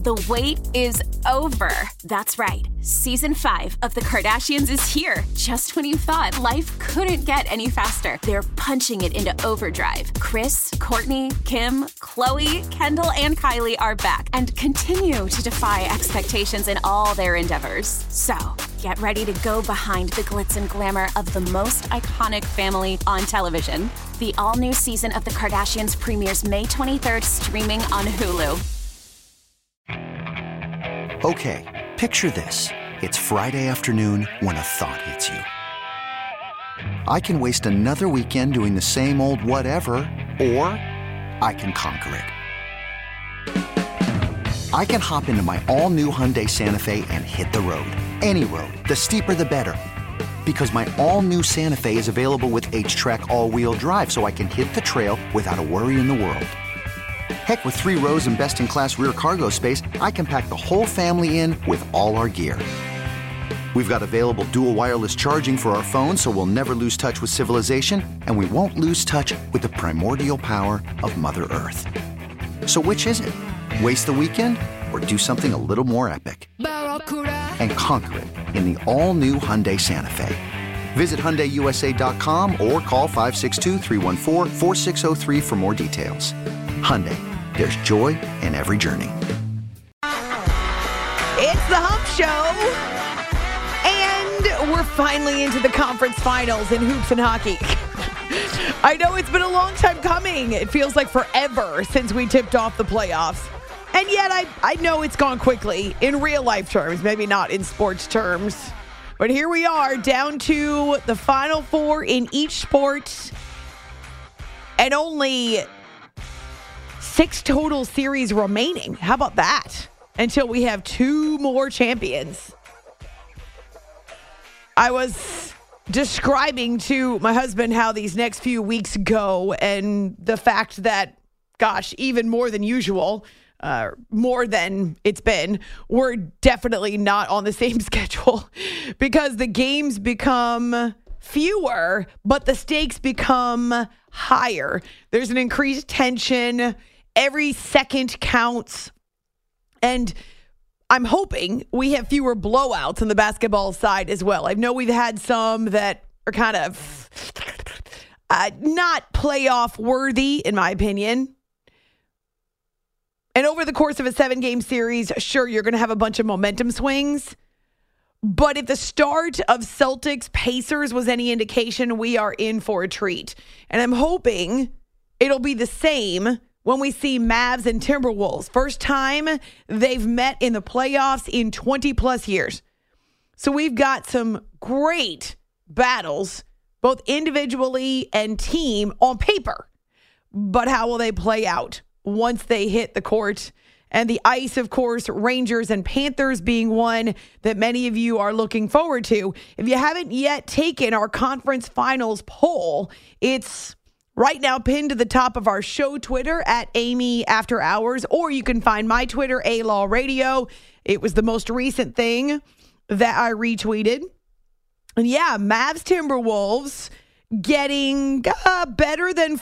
The wait is over. That's right. Season 5 of The Kardashians is here. Just when you thought life couldn't get any faster, they're punching it into overdrive. Kris, Kourtney, Kim, Khloe, Kendall, and Kylie are back and continue to defy expectations in all their endeavors. So, get ready to go behind the glitz and glamour of the most iconic family on television. The all-new season of The Kardashians premieres May 23rd, streaming on Hulu. Okay, picture this. It's Friday afternoon when a thought hits you. I can waste another weekend doing the same old whatever, or I can conquer it. I can hop into my all-new Hyundai Santa Fe and hit the road. Any road. The steeper, the better. Because my all-new Santa Fe is available with H-Track all-wheel drive, so I can hit the trail without a worry in the world. Heck, with 3 rows and best-in-class rear cargo space, I can pack the whole family in with all our gear. We've got available dual wireless charging for our phones, so we'll never lose touch with civilization, and we won't lose touch with the primordial power of Mother Earth. So which is it? Waste the weekend or do something a little more epic? And conquer it in the all-new Hyundai Santa Fe. Visit HyundaiUSA.com or call 562-314-4603 for more details. Hyundai, there's joy in every journey. It's the Hump Show, and we're finally into the conference finals in hoops and hockey. I know it's been a long time coming. It feels like forever since we tipped off the playoffs. And yet I know it's gone quickly in real life terms, maybe not in sports terms. But here we are, down to the Final Four in each sport, and only 6 total series remaining. How about that? Until we have 2 more champions. I was describing to my husband how these next few weeks go, and the fact that, gosh, even more than usual, more than it's been, we're definitely not on the same schedule because the games become fewer, but the stakes become higher. There's an increased tension. Every second counts. And I'm hoping we have fewer blowouts on the basketball side as well. I know we've had some that are kind of not playoff worthy, in my opinion. And over the course of a 7-game series, sure, you're going to have a bunch of momentum swings. But if the start of Celtics Pacers was any indication, we are in for a treat. And I'm hoping it'll be the same when we see Mavs and Timberwolves. First time they've met in the playoffs in 20 plus years. So we've got some great battles, both individually and team on paper. But how will they play out once they hit the court? And the ice, of course, Rangers and Panthers being one that many of you are looking forward to. If you haven't yet taken our conference finals poll, it's right now pinned to the top of our show Twitter at Amy After Hours, or you can find my Twitter, A-Law Radio. It was the most recent thing that I retweeted. And yeah, Mavs Timberwolves getting better than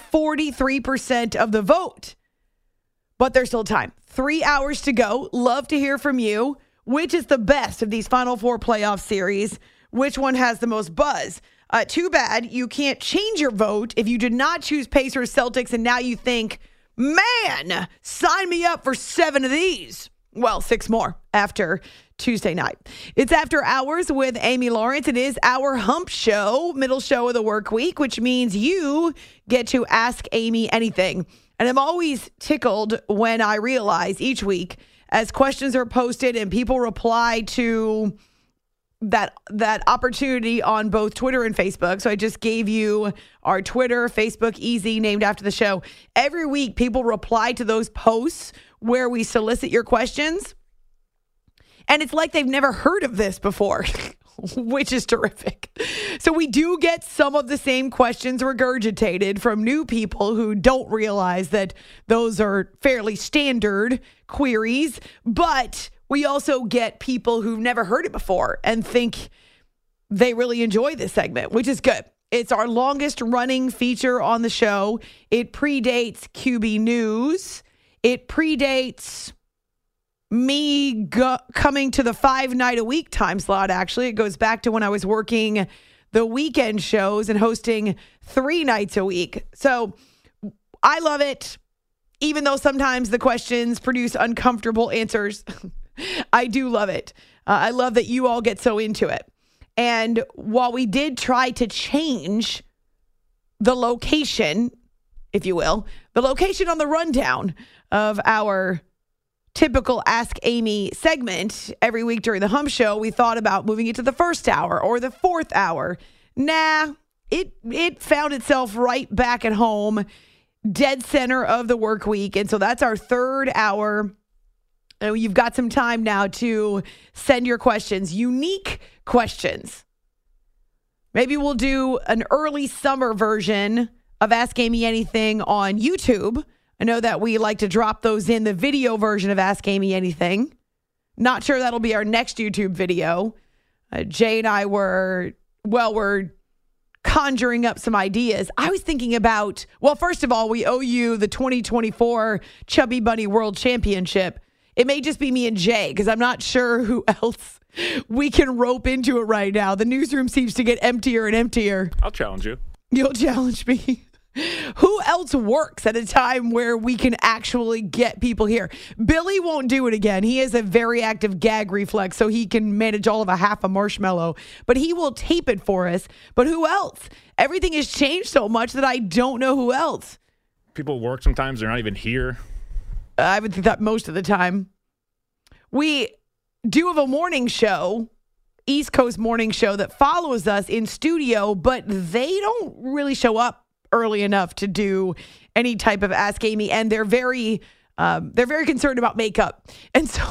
43% of the vote. But there's still time. 3 hours to go. Love to hear from you. Which is the best of these Final Four playoff series? Which one has the most buzz? Too bad you can't change your vote if you did not choose Pacers Celtics and now you think, man, sign me up for 7 of these. Well, 6 more after Tuesday night. It's After Hours with Amy Lawrence. It is our hump show, middle show of the work week, which means you get to ask Amy anything. And I'm always tickled when I realize each week as questions are posted and people reply to that opportunity on both Twitter and Facebook. So I just gave you our Twitter, Facebook Easy, named after the show. Every week, people reply to those posts where we solicit your questions. And it's like they've never heard of this before, which is terrific. So we do get some of the same questions regurgitated from new people who don't realize that those are fairly standard queries, but we also get people who've never heard it before and think they really enjoy this segment, which is good. It's our longest running feature on the show. It predates QB News. It predates me coming to the 5-night-a-week time slot, actually. It goes back to when I was working the weekend shows and hosting 3 nights a week. So I love it, even though sometimes the questions produce uncomfortable answers. I do love it. I love that you all get so into it. And while we did try to change the location, if you will, the location on the rundown of our typical Ask Amy segment every week during the Hump Show, we thought about moving it to the first hour or the fourth hour. Nah, it found itself right back at home, dead center of the work week. And so that's our third hour. And you've got some time now to send your questions, unique questions. Maybe we'll do an early summer version of Ask Amy Anything on YouTube. I know that we like to drop those in the video version of Ask Amy Anything. Not sure that'll be our next YouTube video. Jay and I we're conjuring up some ideas. I was thinking about, well, first of all, we owe you the 2024 Chubby Bunny World Championship. It may just be me and Jay, because I'm not sure who else we can rope into it right now. The newsroom seems to get emptier and emptier. I'll challenge you. You'll challenge me. Who else works at a time where we can actually get people here? Billy won't do it again. He has a very active gag reflex, so he can manage all of a half a marshmallow. But he will tape it for us. But who else? Everything has changed so much that I don't know who else. People work sometimes. They're not even here. I would think that most of the time. We do have a morning show, East Coast morning show, that follows us in studio, but they don't really show up early enough to do any type of Ask Amy, and they're very concerned about makeup, and so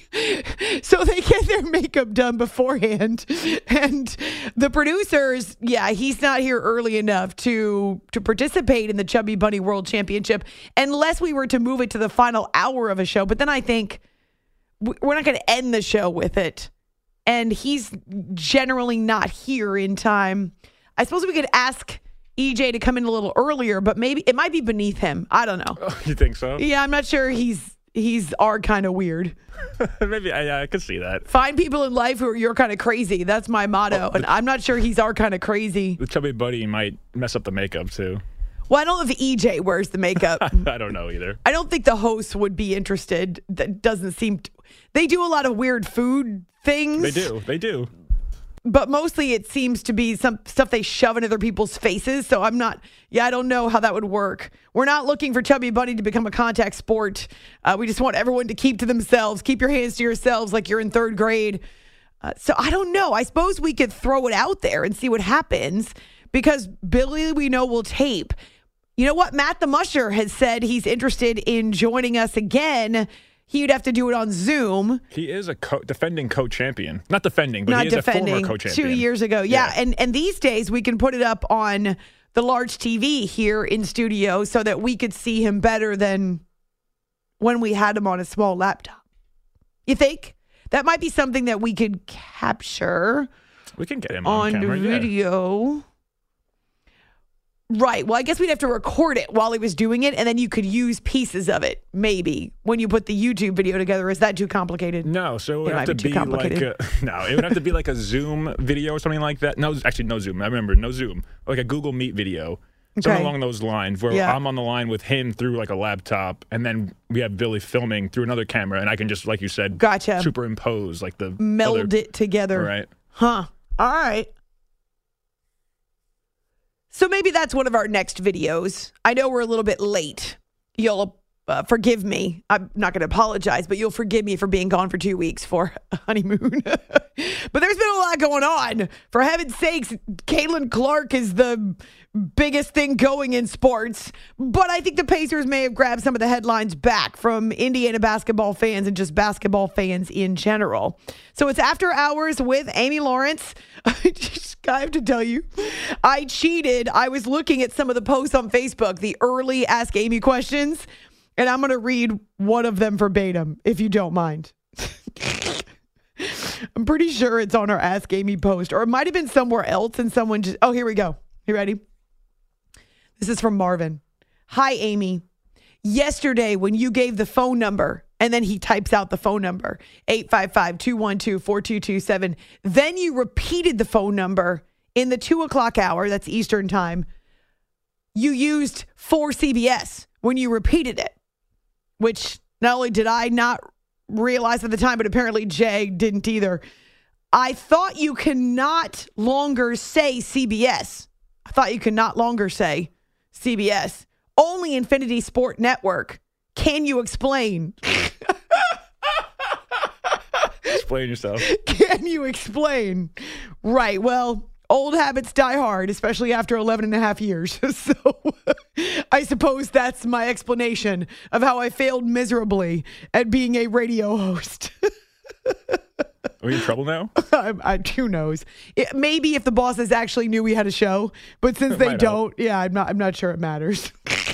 they get their makeup done beforehand. And the producers, he's not here early enough to participate in the Chubby Bunny World Championship unless we were to move it to the final hour of a show. But then I think we're not going to end the show with it, and he's generally not here in time. I suppose we could ask EJ to come in a little earlier, but maybe it might be beneath him. I don't know. Oh, you think so? Yeah, I'm not sure. He's our kind of weird. Maybe I could see that. Find people in life who are your kind of crazy. That's my motto. And I'm not sure he's our kind of crazy. The Chubby Buddy might mess up the makeup too. Well, I don't know if EJ wears the makeup. I don't know either. I don't think the hosts would be interested. That doesn't seem to. They do a lot of weird food things. They do. But mostly it seems to be some stuff they shove in other people's faces. So I don't know how that would work. We're not looking for Chubby Bunny to become a contact sport. We just want everyone to keep to themselves. Keep your hands to yourselves like you're in third grade. So I don't know. I suppose we could throw it out there and see what happens, because Billy, we know, will tape. You know what? Matt the Musher has said he's interested in joining us again. He'd have to do it on Zoom. He is a defending co-champion. Not defending, but he is a former co-champion. 2 years ago. Yeah. And these days we can put it up on the large TV here in studio so that we could see him better than when we had him on a small laptop. You think? That might be something that we could capture. We can get him on camera, video. Yeah. Right. Well, I guess we'd have to record it while he was doing it, and then you could use pieces of it, maybe, when you put the YouTube video together. Is that too complicated? No. So it would have to be like it would have to be like a Zoom video or something like that. No, actually, no Zoom. I remember, no Zoom. Like a Google Meet video. Something along those lines, where I'm on the line with him through like a laptop, and then we have Billy filming through another camera, and I can just, like you said, superimpose like the meld it together. Right. Huh. All right. So maybe that's one of our next videos. I know we're a little bit late. You'll forgive me. I'm not going to apologize, but you'll forgive me for being gone for 2 weeks for a honeymoon. But there's been a lot going on. For heaven's sakes, Caitlin Clark is the biggest thing going in sports. But I think the Pacers may have grabbed some of the headlines back from Indiana basketball fans and just basketball fans in general. So it's After Hours with Amy Lawrence. I have to tell you, I cheated. I was looking at some of the posts on Facebook, the early Ask Amy questions, and I'm going to read one of them verbatim, if you don't mind. I'm pretty sure it's on our Ask Amy post, or it might have been somewhere else, and someone here we go. You ready? This is from Marvin. Hi, Amy. yesterday when you gave the phone number, and then he types out the phone number, 855-212-4227. Then you repeated the phone number in the 2 o'clock hour, that's Eastern time. You used 4CBS when you repeated it, which not only did I not realize at the time, but apparently Jay didn't either. I thought you cannot longer say CBS. I thought you could not longer say CBS. Only Infinity Sport Network. Can you explain? Explain yourself. Can you explain? Right. Well, old habits die hard, especially after 11 and a half years. So I suppose that's my explanation of how I failed miserably at being a radio host. Are you in trouble now? Who knows? Maybe if the bosses actually knew we had a show, but since they don't, yeah, I'm not sure it matters.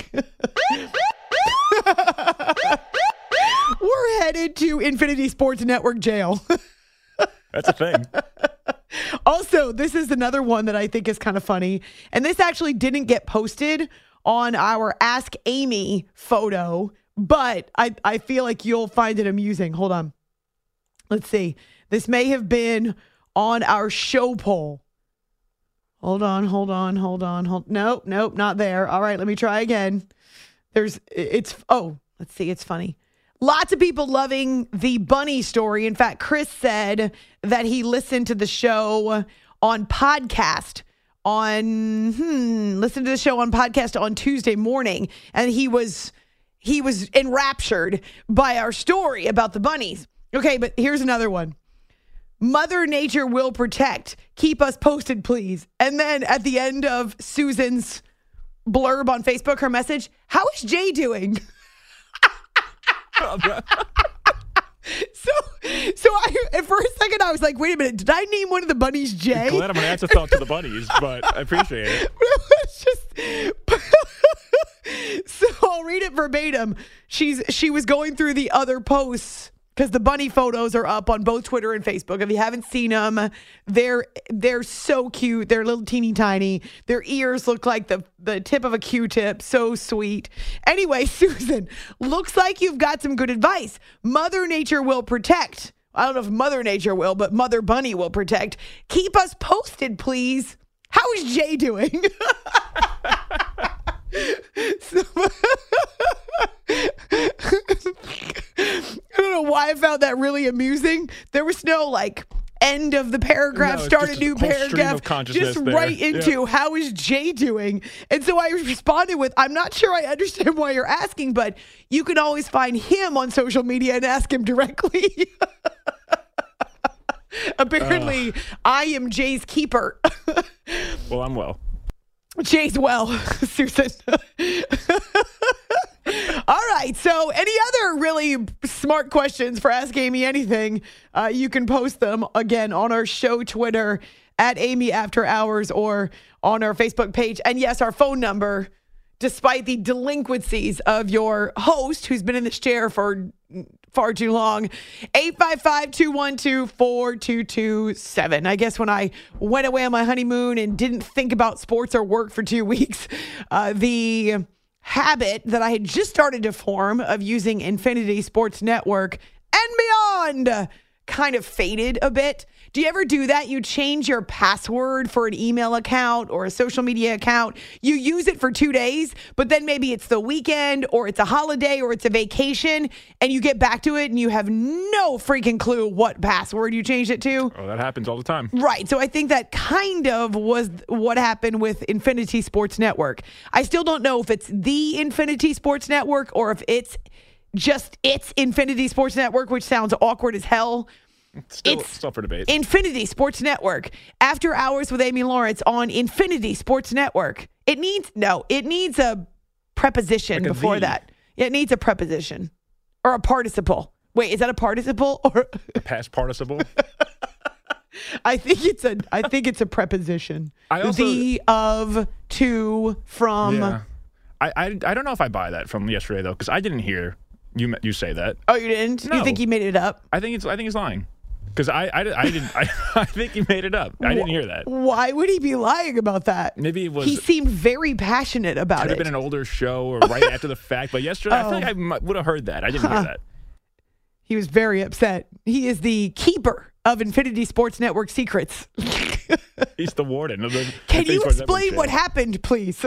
We're headed to Infinity Sports Network jail. That's a thing. Also, this is another one that I think is kind of funny. And this actually didn't get posted on our Ask Amy photo, but I feel like you'll find it amusing. Hold on. Let's see. This may have been on our show poll. Hold on. Nope, not there. All right, let me try again. Let's see, it's funny. Lots of people loving the bunny story. In fact, Chris said that he listened to the show on podcast on Tuesday morning, and he was enraptured by our story about the bunnies. Okay, but here's another one. Mother Nature will protect. Keep us posted, please. And then at the end of Susan's blurb on Facebook, her message, how is Jay doing? So for a second I was like, wait a minute, did I name one of the bunnies Jay? I'm glad I'm an afterthought to the bunnies, but I appreciate it. So I'll read it verbatim. She was going through the other posts because the bunny photos are up on both Twitter and Facebook. If you haven't seen them, they're so cute. They're little teeny tiny. Their ears look like the tip of a Q-tip. So sweet. Anyway, Susan, looks like you've got some good advice. Mother Nature will protect. I don't know if Mother Nature will, but Mother Bunny will protect. Keep us posted, please. How is Jay doing? I don't know why I found that really amusing. There was no end of the paragraph, start a new paragraph, just right into how is Jay doing? And so I responded with, I'm not sure I understand why you're asking, but you can always find him on social media and ask him directly. Apparently, I am Jay's keeper. Well, I'm well. Jay's well, Susan. All right. So any other really smart questions for Ask Amy Anything, you can post them again on our show Twitter at Amy After Hours or on our Facebook page. And yes, our phone number, despite the delinquencies of your host who's been in this chair for far too long, 855-212-4227. I guess when I went away on my honeymoon and didn't think about sports or work for 2 weeks, the habit that I had just started to form of using Infinity Sports Network and beyond kind of faded a bit. Do you ever do that? You change your password for an email account or a social media account. You use it for 2 days, but then maybe it's the weekend or it's a holiday or it's a vacation and you get back to it and you have no freaking clue what password you changed it to. Oh, that happens all the time. Right. So I think that kind of was what happened with Infinity Sports Network. I still don't know if it's the Infinity Sports Network or if it's just its Infinity Sports Network, which sounds awkward as hell. It's up for debate. Infinity Sports Network. After Hours with Amy Lawrence on Infinity Sports Network. It needs a preposition like before that. Yeah, it needs a preposition or a participle. Wait, is that a participle or a past participle? I think it's a preposition. The, of, to, from. Yeah. I don't know if I buy that from yesterday though, because I didn't hear you say that. Oh, you didn't? No. You think he made it up? I think he's lying. Because I think he made it up. I didn't hear that. Why would he be lying about that? Maybe it was. He seemed very passionate about it. Could have been an older show or right after the fact. But yesterday, I feel like I would have heard that. I didn't hear that. He was very upset. He is the keeper of Infinity Sports Network secrets. He's the warden of the. Can you explain what happened, please?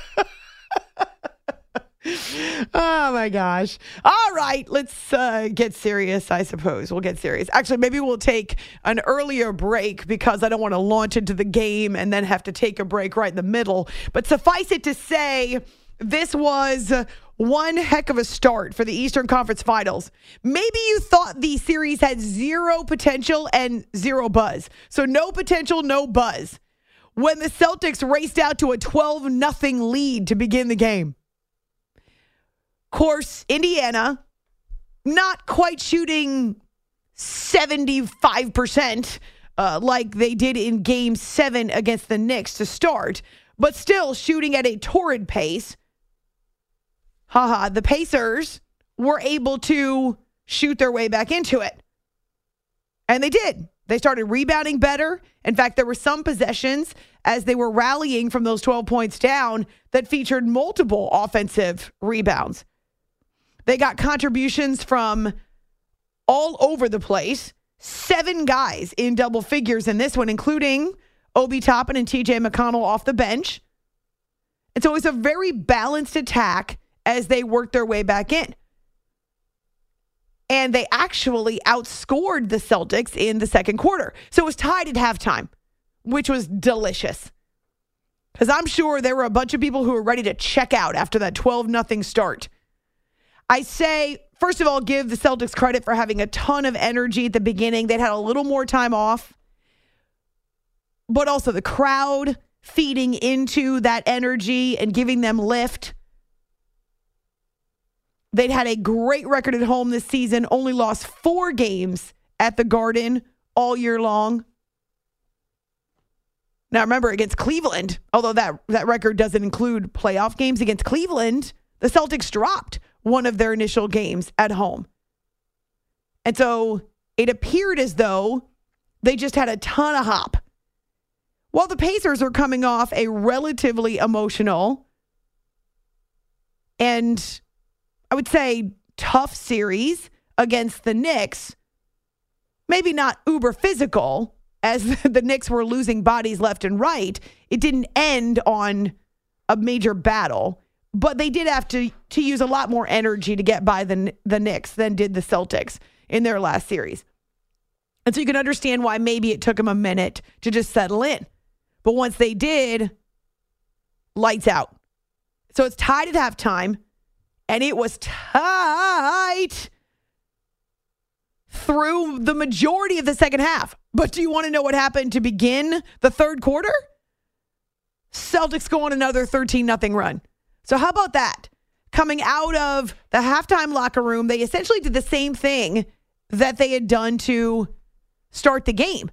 Oh, my gosh. All right, let's get serious, I suppose. We'll get serious. Actually, maybe we'll take an earlier break because I don't want to launch into the game and then have to take a break right in the middle. But suffice it to say, this was one heck of a start for the Eastern Conference Finals. Maybe you thought the series had zero potential and zero buzz. So no potential, no buzz. When the Celtics raced out to a 12-0 lead to begin the game. Of course, Indiana, not quite shooting 75% like they did in Game 7 against the Knicks to start, but still shooting at a torrid pace. The Pacers were able to shoot their way back into it. And they did. They started rebounding better. In fact, there were some possessions as they were rallying from those 12 points down that featured multiple offensive rebounds. They got contributions from all over the place. 7 guys in double figures in this one, including Obi Toppin and TJ McConnell off the bench. And so it was a very balanced attack as they worked their way back in. And they actually outscored the Celtics in the second quarter. So it was tied at halftime, which was delicious. Because I'm sure there were a bunch of people who were ready to check out after that 12-0 start. I say, first of all, give the Celtics credit for having a ton of energy at the beginning. They'd had a little more time off. But also the crowd feeding into that energy and giving them lift. They'd had a great record at home this season, only lost 4 games at the Garden all year long. Now, remember, against Cleveland, although that record doesn't include playoff games, against Cleveland, the Celtics dropped one of their initial games at home. And so it appeared as though they just had a ton of hop. While the Pacers are coming off a relatively emotional and I would say tough series against the Knicks, maybe not uber physical, as the Knicks were losing bodies left and right. It didn't end on a major battle. But they did have to use a lot more energy to get by the Knicks than did the Celtics in their last series. And so you can understand why maybe it took them a minute to just settle in. But once they did, lights out. So it's tied at halftime, and it was tight through the majority of the second half. But do you want to know what happened to begin the third quarter? Celtics go on another 13-0 run. So how about that? Coming out of the halftime locker room, they essentially did the same thing that they had done to start the game.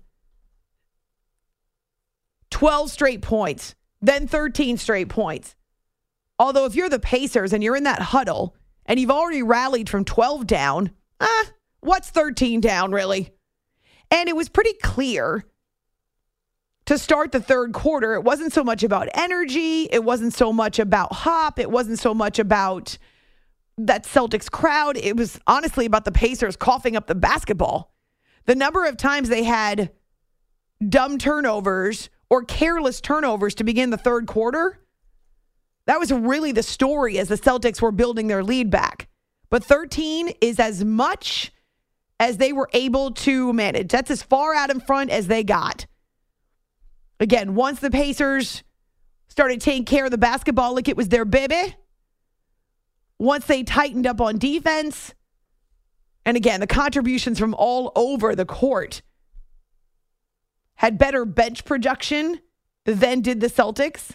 12 straight points, then 13 straight points. Although if you're the Pacers and you're in that huddle and you've already rallied from 12 down, what's 13 down really? And it was pretty clear to start the third quarter, it wasn't so much about energy. It wasn't so much about hop. It wasn't so much about that Celtics crowd. It was honestly about the Pacers coughing up the basketball. The number of times they had dumb turnovers or careless turnovers to begin the third quarter, that was really the story as the Celtics were building their lead back. But 13 is as much as they were able to manage. That's as far out in front as they got. Again, once the Pacers started taking care of the basketball like it was their baby, once they tightened up on defense, and again, the contributions from all over the court had better bench production than did the Celtics.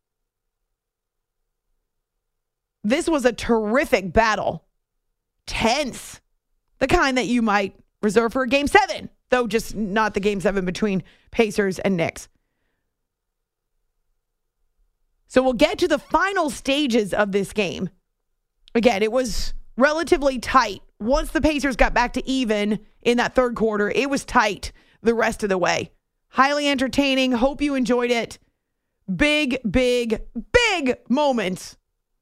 This was a terrific battle. Tense. The kind that you might reserve for a Game 7, though just not the Game 7 between Pacers and Knicks. So we'll get to the final stages of this game. Again, it was relatively tight. Once the Pacers got back to even, in that third quarter. It was tight the rest of the way. Highly entertaining. Hope you enjoyed it. Big, big, big moments.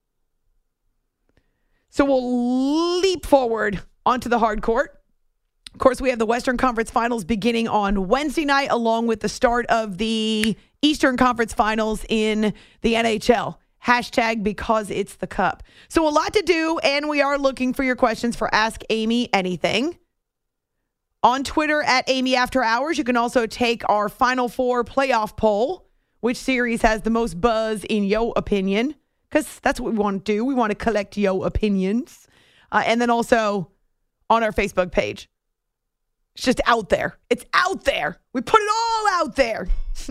So we'll leap forward onto the hard court. Of course, we have the Western Conference Finals beginning on Wednesday night, along with the start of the Eastern Conference Finals in the NHL. Hashtag because it's the cup. So a lot to do, and we are looking for your questions for Ask Amy Anything. On Twitter at Amy After Hours, you can also take our Final Four playoff poll. Which series has the most buzz in your opinion? Because that's what we want to do. We want to collect your opinions. And then also on our Facebook page. It's just out there. It's out there. We put it all out there.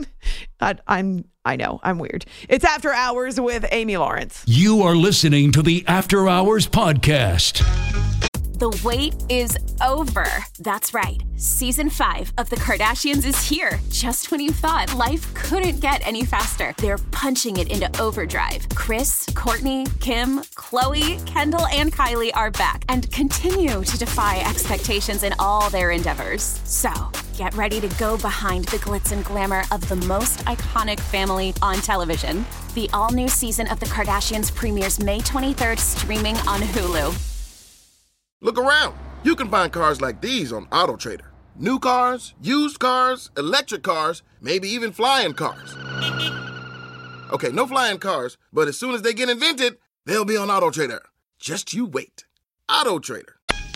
I know. I'm weird. It's After Hours with Amy Lawrence. You are listening to the After Hours podcast. The wait is over. That's right. Season 5 of The Kardashians is here. Just when you thought life couldn't get any faster, they're punching it into overdrive. Kris, Kourtney, Kim, Khloe, Kendall, and Kylie are back and continue to defy expectations in all their endeavors. So, get ready to go behind the glitz and glamour of the most iconic family on television. The all-new season of The Kardashians premieres May 23rd, streaming on Hulu. Look around. You can find cars like these on AutoTrader. New cars, used cars, electric cars, maybe even flying cars. Okay, no flying cars, but as soon as they get invented, they'll be on AutoTrader. Just you wait. AutoTrader.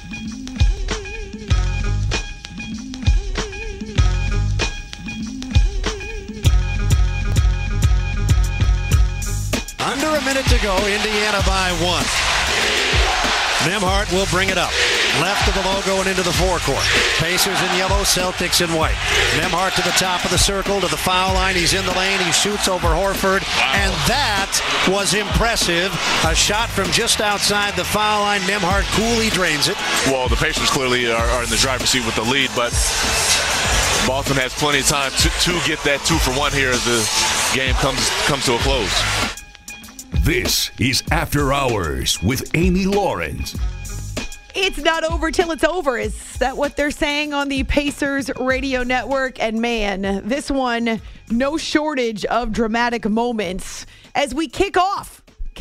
Under a minute to go, Indiana by 1. Nembhard will bring it up. Left of the logo and into the forecourt. Pacers in yellow, Celtics in white. Nembhard to the top of the circle, to the foul line. He's in the lane. He shoots over Horford. Wow. And that was impressive. A shot from just outside the foul line. Nembhard coolly drains it. Well, the Pacers clearly are in the driver's seat with the lead, but Boston has plenty of time to get that 2-for-1 here as the game comes to a close. This is After Hours with Amy Lawrence. It's not over till it's over. Is that what they're saying on the Pacers radio network? And man, this one, no shortage of dramatic moments as we tip off.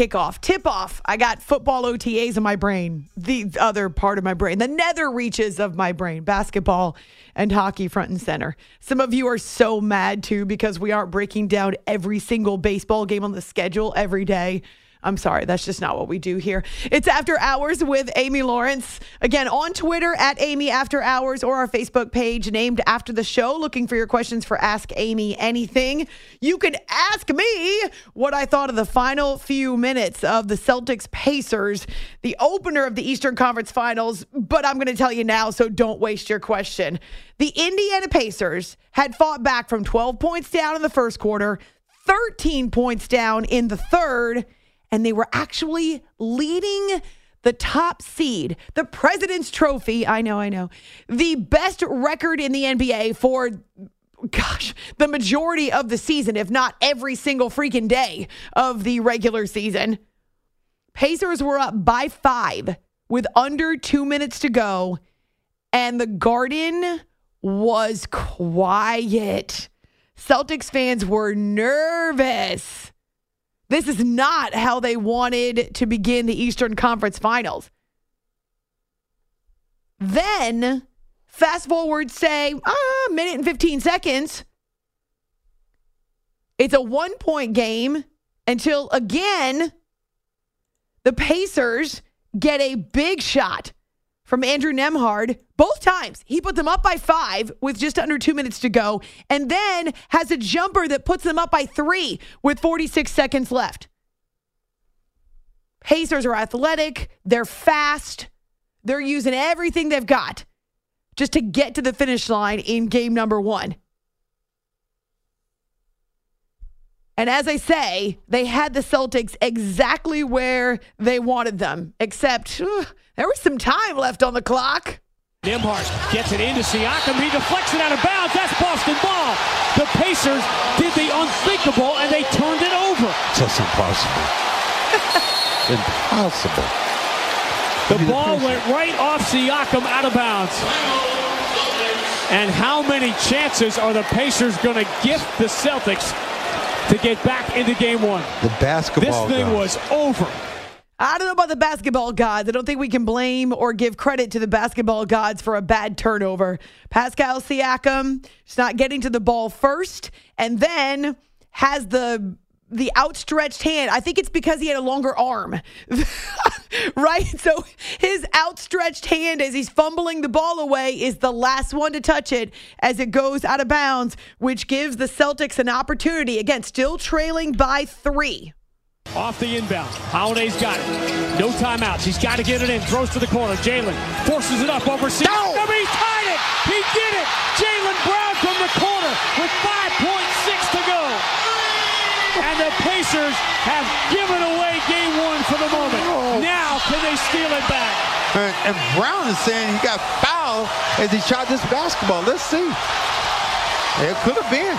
I got football OTAs in my brain, the other part of my brain, the nether reaches of my brain, basketball and hockey front and center. Some of you are so mad too because we aren't breaking down every single baseball game on the schedule every day. I'm sorry, that's just not what we do here. It's After Hours with Amy Lawrence. Again, on Twitter at Amy After Hours or our Facebook page named after the show, looking for your questions for Ask Amy Anything. You can ask me what I thought of the final few minutes of the Celtics Pacers, the opener of the Eastern Conference Finals, but I'm going to tell you now, so don't waste your question. The Indiana Pacers had fought back from 12 points down in the first quarter, 13 points down in the third, and they were actually leading the top seed, the President's Trophy. I know. The best record in the NBA for, the majority of the season, if not every single freaking day of the regular season. Pacers were up by 5 with under 2 minutes to go, and the Garden was quiet. Celtics fans were nervous. This is not how they wanted to begin the Eastern Conference Finals. Then, fast forward, say, a minute and 15 seconds. It's a 1-point game until, again, the Pacers get a big shot from Andrew Nembhard. Both times, he put them up by 5 with just under 2 minutes to go, and then has a jumper that puts them up by 3 with 46 seconds left. Pacers are athletic. They're fast. They're using everything they've got just to get to the finish line in game number 1. And as I say, they had the Celtics exactly where they wanted them, except there was some time left on the clock. Nembhard gets it into Siakam. He deflects it out of bounds. That's Boston ball. The Pacers did the unthinkable, and they turned it over. Just impossible. Impossible. The ball went right off Siakam out of bounds. And how many chances are the Pacers going to gift the Celtics to get back into game one? The basketball This thing was over. I don't know about the basketball gods. I don't think we can blame or give credit to the basketball gods for a bad turnover. Pascal Siakam is not getting to the ball first and then has the outstretched hand. I think it's because he had a longer arm, right? So his outstretched hand as he's fumbling the ball away is the last one to touch it as it goes out of bounds, which gives the Celtics an opportunity. Again, still trailing by 3. Off the inbound. Holiday's got it. No timeouts. He's got to get it in. Throws to the corner. Jalen forces it up over Siakam. No! He tied it. He did it. Jalen Brown from the corner with 5.6 to go. And the Pacers have given away game one for the moment. Oh. Now can they steal it back? And Brown is saying he got fouled as he shot this basketball. Let's see. It could have been.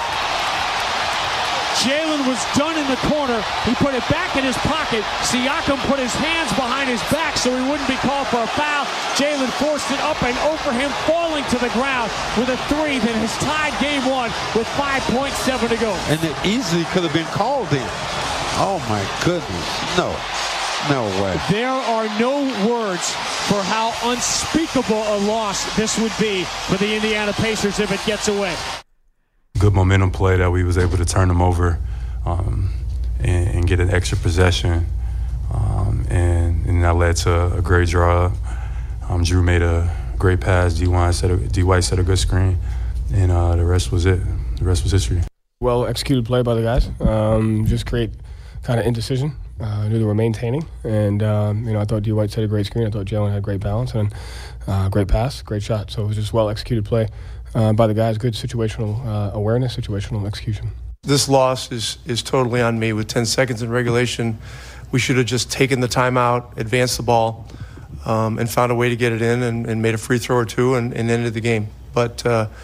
Jalen was done in the corner. He put it back in his pocket. Siakam put his hands behind his back so he wouldn't be called for a foul. Jalen forced it up and over him, falling to the ground with a 3 that has tied game one with 5.7 to go. And it easily could have been called in. Oh, my goodness. No way. There are no words for how unspeakable a loss this would be for the Indiana Pacers if it gets away. Good momentum play that we was able to turn them over and get an extra possession. And that led to a great draw. Drew made a great pass. D. White set a good screen. And the rest was it. The rest was history. Well executed play by the guys. Just great kind of indecision. I knew they were maintaining. And, I thought D. White set a great screen. I thought Jalen had great balance and great pass, great shot. So it was just well executed play. By the guys, good situational awareness, situational execution. This loss is totally on me. With 10 seconds in regulation, we should have just taken the timeout, advanced the ball, and found a way to get it in and made a free throw or two and ended the game. But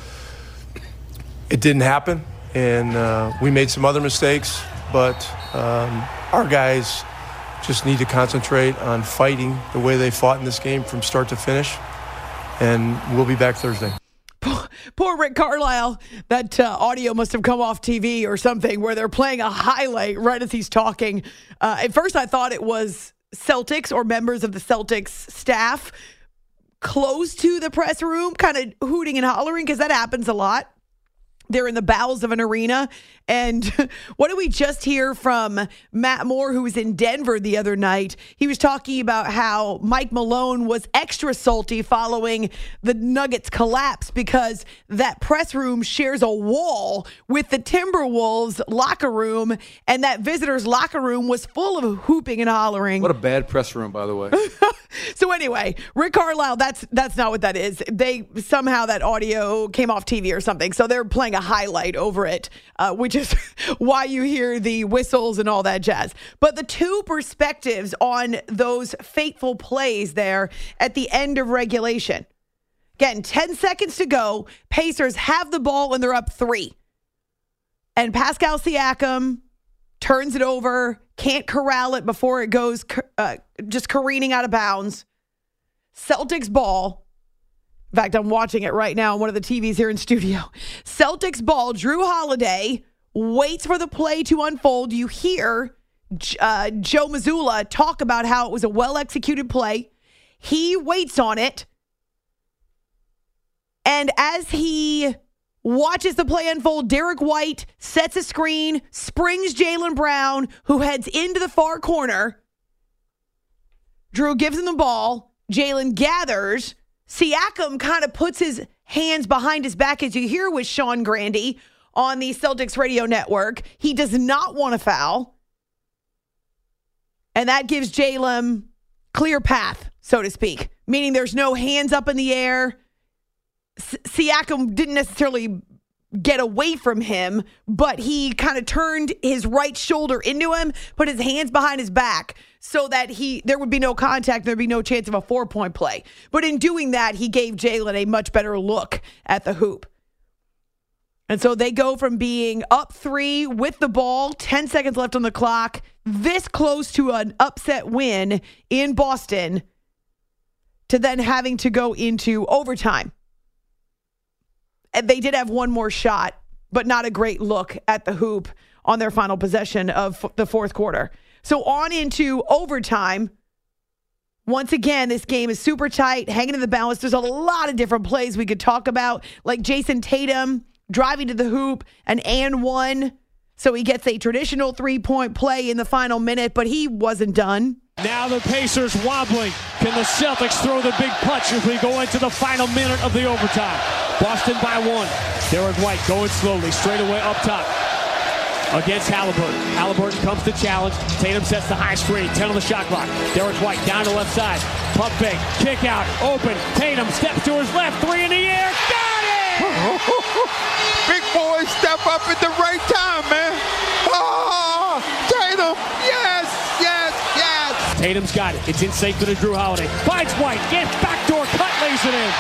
it didn't happen, and we made some other mistakes, but our guys just need to concentrate on fighting the way they fought in this game from start to finish, and we'll be back Thursday. Poor Rick Carlisle. That audio must have come off TV or something where they're playing a highlight right as he's talking. At first, I thought it was Celtics or members of the Celtics staff close to the press room, kind of hooting and hollering, because that happens a lot. They're in the bowels of an arena. And what did we just hear from Matt Moore, who was in Denver the other night? He was talking about how Mike Malone was extra salty following the Nuggets collapse because that press room shares a wall with the Timberwolves locker room, and that visitors' locker room was full of hooping and hollering. What a bad press room, by the way. So anyway, Rick Carlisle, that's not what that is. They somehow that audio came off TV or something. So they're playing a highlight over it, which is why you hear the whistles and all that jazz. But the two perspectives on those fateful plays there at the end of regulation. Again, 10 seconds to go. Pacers have the ball and they're up 3. And Pascal Siakam turns it over, can't corral it before it goes just careening out of bounds. Celtics ball. In fact, I'm watching it right now on one of the TVs here in studio. Celtics ball. Drew Holiday waits for the play to unfold. You hear Joe Mazzulla talk about how it was a well-executed play. He waits on it. And as he watches the play unfold, Derek White sets a screen, springs Jalen Brown, who heads into the far corner. Drew gives him the ball. Jalen gathers. Siakam kind of puts his hands behind his back, as you hear with Sean Grandy on the Celtics radio network. He does not want to foul. And that gives Jalen clear path, so to speak, meaning there's no hands up in the air. Siakam didn't necessarily get away from him, but he kind of turned his right shoulder into him, put his hands behind his back so that there would be no contact, there'd be no chance of a 4-point play. But in doing that, he gave Jalen a much better look at the hoop. And so they go from being up 3 with the ball, 10 seconds left on the clock, this close to an upset win in Boston, to then having to go into overtime. they did have one more shot, but not a great look at the hoop on their final possession of the fourth quarter. So on into overtime. Once again, this game is super tight, hanging in the balance. There's a lot of different plays we could talk about, like Jason Tatum driving to the hoop, an and one. So he gets a traditional three-point play in the final minute, but he wasn't done. Now the Pacers wobbling. Can the Celtics throw the big punch as we go into the final minute of the overtime? Boston by one. Derek White going slowly, straight away up top against Halliburton. Halliburton comes to challenge. Tatum sets the high screen. 10 on the shot clock. Derek White down to left side. Pump fake. Kick out. Open. Tatum steps to his left. Three in the air. Got it! Big boys step up at the right time, man. Oh, Tatum. Yes, yes, yes. Tatum's got it. It's in safe to the Drew Holiday. Finds White. Gets backdoor cut. Lays it in.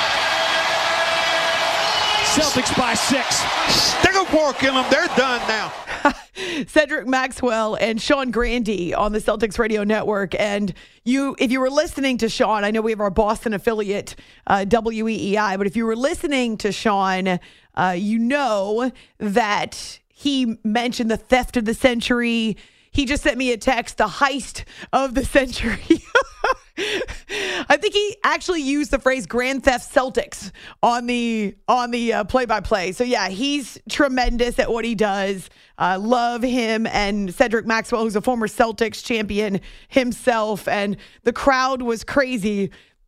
Celtics by 6. Stick a fork in them. They're done now. Cedric Maxwell and Sean Grande on the Celtics Radio Network. And if you were listening to Sean, I know we have our Boston affiliate, WEEI, but if you were listening to Sean, you know that he mentioned the theft of the century. He just sent me a text, the heist of the century. I think he actually used the phrase Grand Theft Celtics on the play-by-play. So, yeah, he's tremendous at what he does. Love him and Cedric Maxwell, who's a former Celtics champion himself. And the crowd was crazy.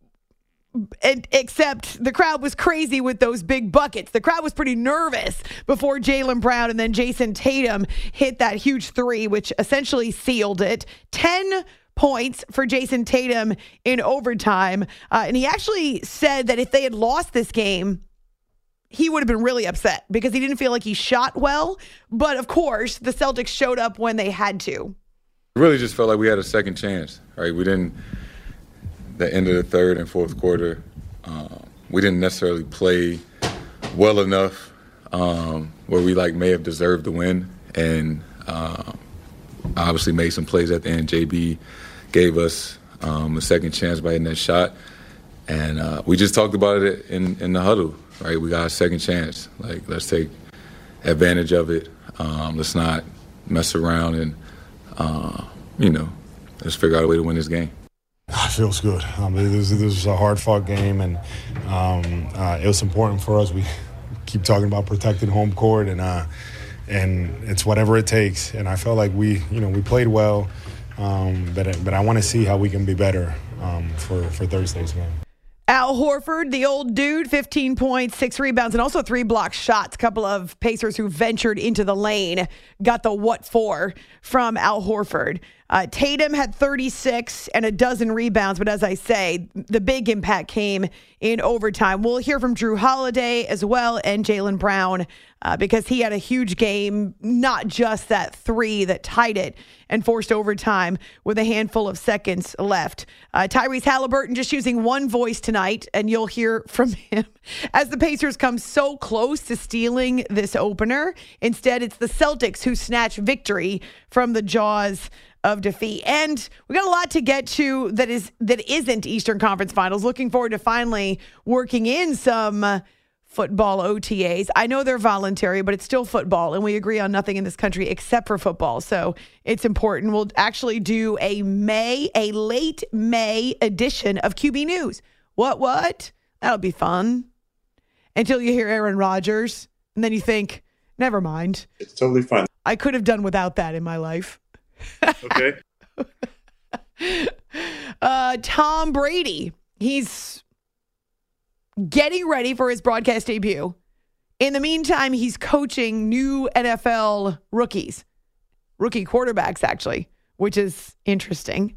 Except the crowd was crazy with those big buckets. The crowd was pretty nervous before Jaylen Brown and then Jason Tatum hit that huge three, which essentially sealed it. 10 points for Jason Tatum in overtime. And he actually said that if they had lost this game, he would have been really upset because he didn't feel like he shot well. But, of course, the Celtics showed up when they had to. It really just felt like we had a second chance, right? We didn't – the end of the third and fourth quarter, we didn't necessarily play well enough where we may have deserved the win. And obviously made some plays at the end. JB gave us a second chance by hitting that shot. And we just talked about it in the huddle, right? We got a second chance. Let's take advantage of it. Let's not mess around and, let's figure out a way to win this game. It feels good. This was a hard-fought game, and it was important for us. We keep talking about protecting home court, and it's whatever it takes. And I felt like we played well, but I want to see how we can be better for Thursday's game. Al Horford, the old dude, 15 points, 6 rebounds, and also 3 blocked shots. A couple of Pacers who ventured into the lane got the what for from Al Horford. Tatum had 36 and a dozen rebounds, but as I say, the big impact came in overtime. We'll hear from Drew Holiday as well and Jaylen Brown because he had a huge game, not just that 3 that tied it and forced overtime with a handful of seconds left. Tyrese Halliburton just using one voice tonight, and you'll hear from him as the Pacers come so close to stealing this opener. Instead, it's the Celtics who snatch victory from the jaws of defeat. And we got a lot to get to that isn't Eastern Conference Finals. Looking forward to finally working in some football OTAs. I know they're voluntary, but it's still football, and we agree on nothing in this country except for football. So it's important. We'll actually do a late May edition of QB News. What? That'll be fun. Until you hear Aaron Rodgers, and then you think, never mind. It's totally fine. I could have done without that in my life. Okay. Tom Brady. He's getting ready for his broadcast debut. In the meantime, he's coaching new NFL rookie quarterbacks, actually, which is interesting.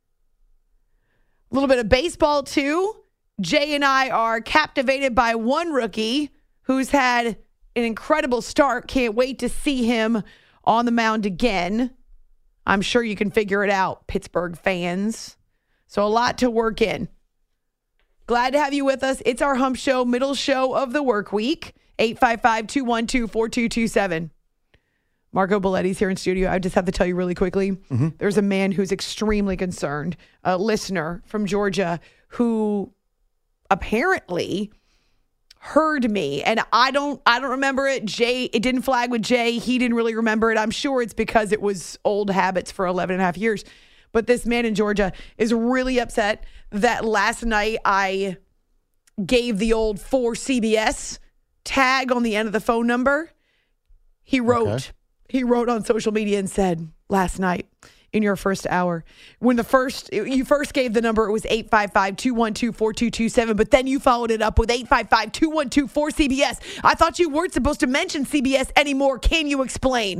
A little bit of baseball, too. Jay and I are captivated by one rookie who's had an incredible start. Can't wait to see him on the mound again. I'm sure you can figure it out, Pittsburgh fans. So a lot to work in. Glad to have you with us. It's our Hump Show, middle show of the work week. 855-212-4227. Marco Belletti's here in studio. I just have to tell you really quickly. There's a man who's extremely concerned, a listener from Georgia who apparently heard me, and I don't remember it. Jay, it didn't flag with Jay. He didn't really remember it. I'm sure it's because it was old habits for 11 and a half years. But this man in Georgia is really upset that last night I gave the old for CBS tag on the end of the phone number. He wrote on social media and said, last night in your first hour, when you first gave the number, it was 855-212-4227, but then you followed it up with 855-212-4CBS. I thought you weren't supposed to mention CBS anymore. Can you explain?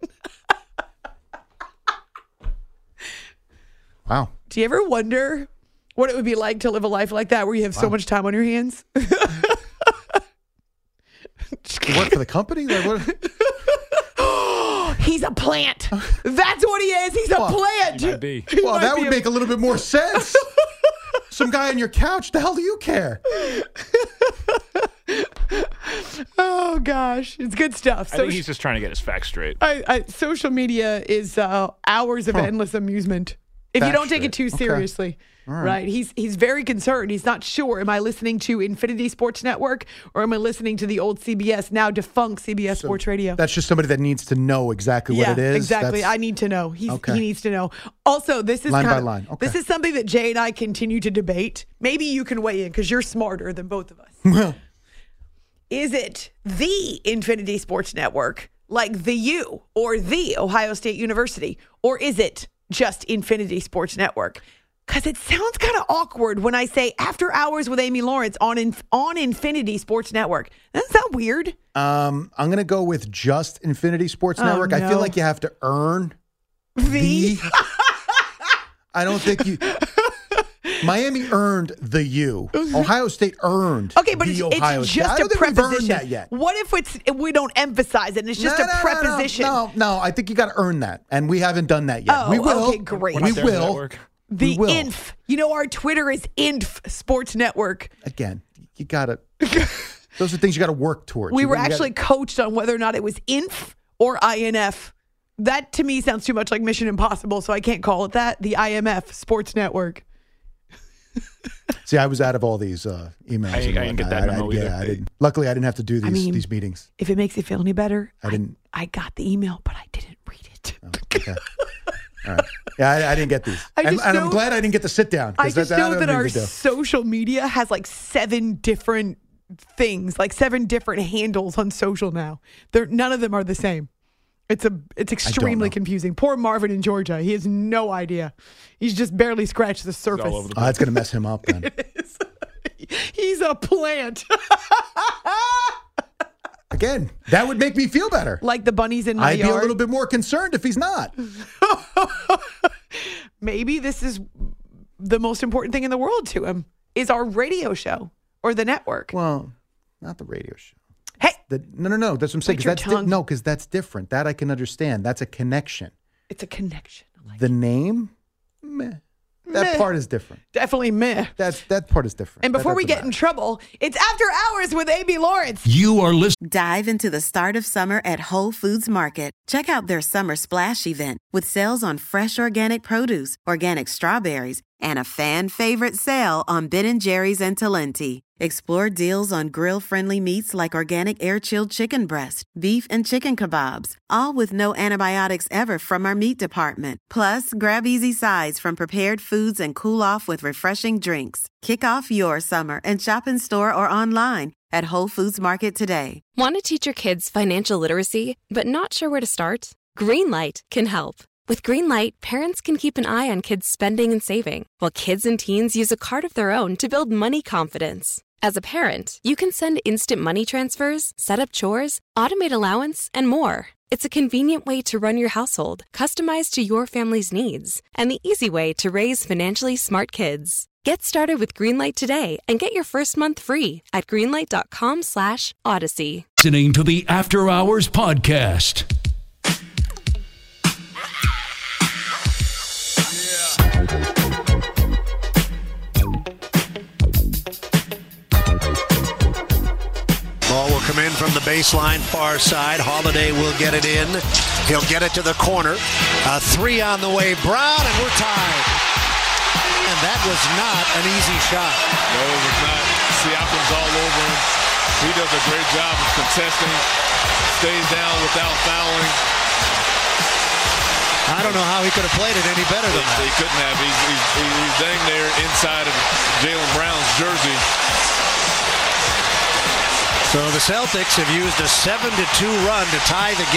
Wow. Do you ever wonder what it would be like to live a life like that where you have so much time on your hands? You work for the company? Like what? He's a plant. That's what he is. He's a plant. He might be. Well, that would make a little bit more sense. Some guy on your couch. The hell do you care? Oh, gosh. It's good stuff. I think he's just trying to get his facts straight. Social media is hours of endless amusement. If you don't take it too seriously. Right. He's very concerned. He's not sure. Am I listening to Infinity Sports Network or am I listening to the old CBS, now defunct CBS Sports Radio? That's just somebody that needs to know exactly what it is. Exactly. I need to know. He needs to know. Also, this is line by line. Okay. This is something that Jay and I continue to debate. Maybe you can weigh in because you're smarter than both of us. Well, is it the Infinity Sports Network, like the U or the Ohio State University, or is it just Infinity Sports Network? Because it sounds kind of awkward when I say After Hours with Amy Lawrence on Infinity Sports Network. Doesn't that sound weird? I'm going to go with just Infinity Sports Network. No. I feel like you have to earn the. I don't think you. Miami earned the U. Ohio State earned. Okay, but the it's Ohio just State. I don't a think we've preposition. earned that yet. What if we don't emphasize it and it's just a preposition? No, I think you got to earn that, and we haven't done that yet. Oh, we will. okay, great. We will. The INF. You know, our Twitter is INF Sports Network. Again, you got to. Those are things you got to work towards. We were actually coached on whether or not it was INF or INF. That to me sounds too much like Mission Impossible, so I can't call it that. The IMF Sports Network. See, I was out of all these emails. I didn't get that memo either. I didn't. Luckily, I didn't have to do these meetings. If it makes you feel any better, I got the email, but I didn't read it. Oh, okay. All right. Yeah, I didn't get these. And I'm glad I didn't get to sit down. I just know that our social media has like 7 different things, like 7 different handles on social now. None of them are the same. It's extremely confusing. Poor Marvin in Georgia. He has no idea. He's just barely scratched the surface. That's going to mess him up then. It is. He's a plant. Again, that would make me feel better. Like the bunnies in my yard. I'd be a little bit more concerned if he's not. Maybe this is the most important thing in the world to him, is our radio show or the network. Well, not the radio show. Hey. No. That's what I'm saying. Because that's different. That I can understand. That's a connection. It's a connection. The name? Meh. That part is different. Definitely meh. That part is different. And before we get in trouble, it's After Hours with Amy Lawrence. You are listening. Dive into the start of summer at Whole Foods Market. Check out their Summer Splash event with sales on fresh organic produce, organic strawberries, and a fan favorite sale on Ben & Jerry's and Talenti. Explore deals on grill-friendly meats like organic air-chilled chicken breast, beef and chicken kebabs, all with no antibiotics ever from our meat department. Plus, grab easy sides from prepared foods and cool off with refreshing drinks. Kick off your summer and shop in store or online at Whole Foods Market today. Want to teach your kids financial literacy, but not sure where to start? Greenlight can help. With Greenlight, parents can keep an eye on kids' spending and saving, while kids and teens use a card of their own to build money confidence. As a parent, you can send instant money transfers, set up chores, automate allowance, and more. It's a convenient way to run your household, customized to your family's needs, and the easy way to raise financially smart kids. Get started with Greenlight today and get your first month free at greenlight.com/Odyssey. Listening to the After Hours Podcast. Ball will come in from the baseline, far side. Holiday will get it in. He'll get it to the corner. A 3 on the way. Brown, and we're tied. And that was not an easy shot. No, it was not. Siakam's all over him. He does a great job of contesting, stays down without fouling. I don't know how he could have played it any better than that. He couldn't have. He's dang near inside of Jaylen Brown's jersey. So the Celtics have used a 7-2 run to tie the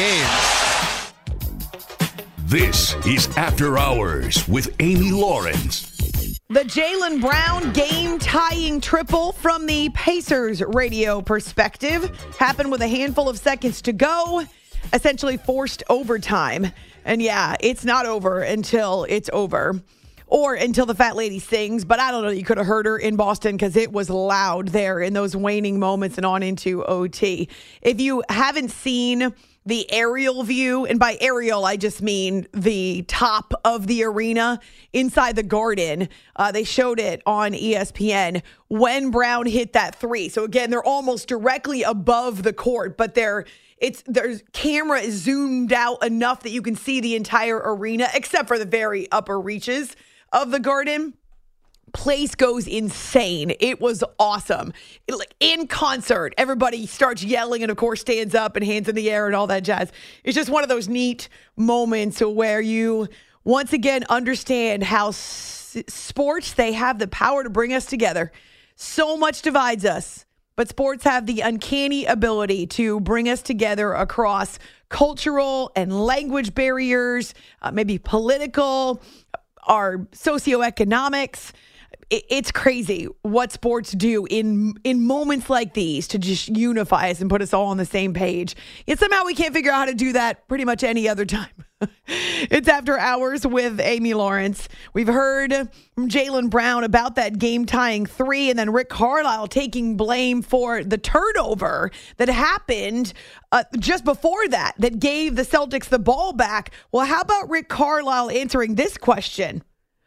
game. This is After Hours with Amy Lawrence. The Jaylen Brown game-tying triple from the Pacers radio perspective happened with a handful of seconds to go, essentially forced overtime. And yeah, it's not over until it's over. Or until the fat lady sings. But I don't know, you could have heard her in Boston because it was loud there in those waning moments and on into OT. If you haven't seen the aerial view, and by aerial, I just mean the top of the arena inside the Garden. They showed it on ESPN when Brown hit that three. So again, they're almost directly above the court, but their camera is zoomed out enough that you can see the entire arena, except for the very upper reaches of the Garden. Place goes insane. It was awesome. Like in concert, everybody starts yelling and of course stands up and hands in the air and all that jazz. It's just one of those neat moments where you once again understand how sports, they have the power to bring us together. So much divides us, but sports have the uncanny ability to bring us together across cultural and language barriers, maybe political, our socioeconomics. It's crazy what sports do in moments like these to just unify us and put us all on the same page. Yet somehow we can't figure out how to do that pretty much any other time. It's After Hours with Amy Lawrence. We've heard from Jaylen Brown about that game-tying three, and then Rick Carlisle taking blame for the turnover that happened just before that gave the Celtics the ball back. Well, how about Rick Carlisle answering this question?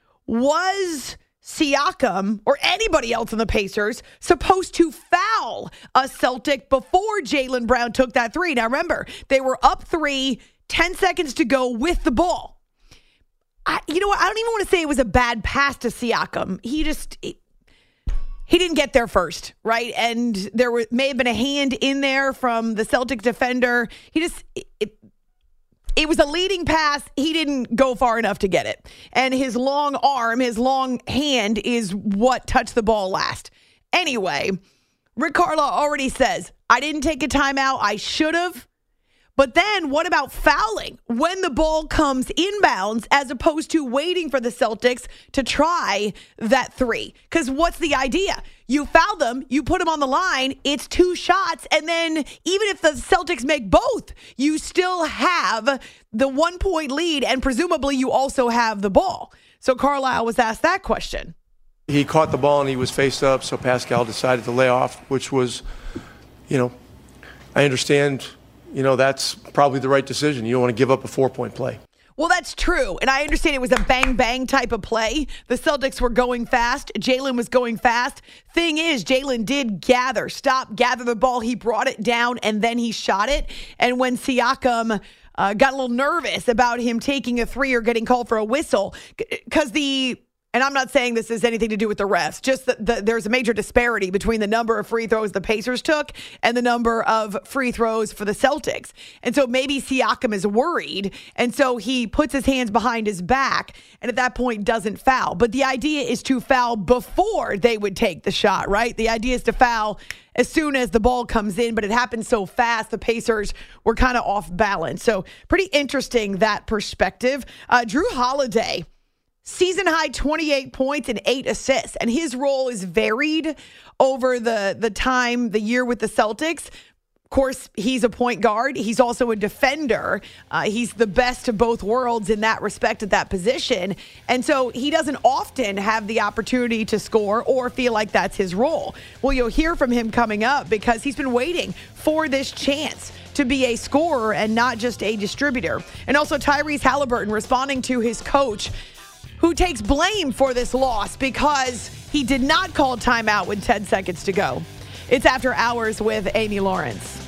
Was Siakam or anybody else in the Pacers supposed to foul a Celtic before Jaylen Brown took that three? Now remember, they were up 3, 10 seconds to go with the ball. You know what? I don't even want to say it was a bad pass to Siakam. He didn't get there first, right? And there may have been a hand in there from the Celtic defender. It was a leading pass. He didn't go far enough to get it. And his long arm, his long hand is what touched the ball last. Anyway, Rick Carlisle already says, I didn't take a timeout. I should have. But then what about fouling when the ball comes inbounds as opposed to waiting for the Celtics to try that three? Because what's the idea? You foul them, you put them on the line, it's 2 shots, and then even if the Celtics make both, you still have the 1-point lead, and presumably you also have the ball. So Carlisle was asked that question. He caught the ball and he was faced up, so Pascal decided to lay off, which was, I understand. That's probably the right decision. You don't want to give up a 4-point play. Well, that's true. And I understand it was a bang-bang type of play. The Celtics were going fast. Jaylen was going fast. Thing is, Jaylen did gather the ball. He brought it down, and then he shot it. And when Siakam got a little nervous about him taking a three or getting called for a whistle, because and I'm not saying this has anything to do with the refs, just that there's a major disparity between the number of free throws the Pacers took and the number of free throws for the Celtics. And so maybe Siakam is worried, and so he puts his hands behind his back and at that point doesn't foul. But the idea is to foul before they would take the shot, right? The idea is to foul as soon as the ball comes in, but it happened so fast, the Pacers were kind of off balance. So pretty interesting, that perspective. Jrue Holiday, season high 28 points and 8 assists. And his role is varied over the year with the Celtics. Of course, he's a point guard. He's also a defender. He's the best of both worlds in that respect at that position. And so he doesn't often have the opportunity to score or feel like that's his role. Well, you'll hear from him coming up because he's been waiting for this chance to be a scorer and not just a distributor. And also Tyrese Halliburton responding to his coach, who takes blame for this loss because he did not call timeout with 10 seconds to go. It's After Hours with Amy Lawrence.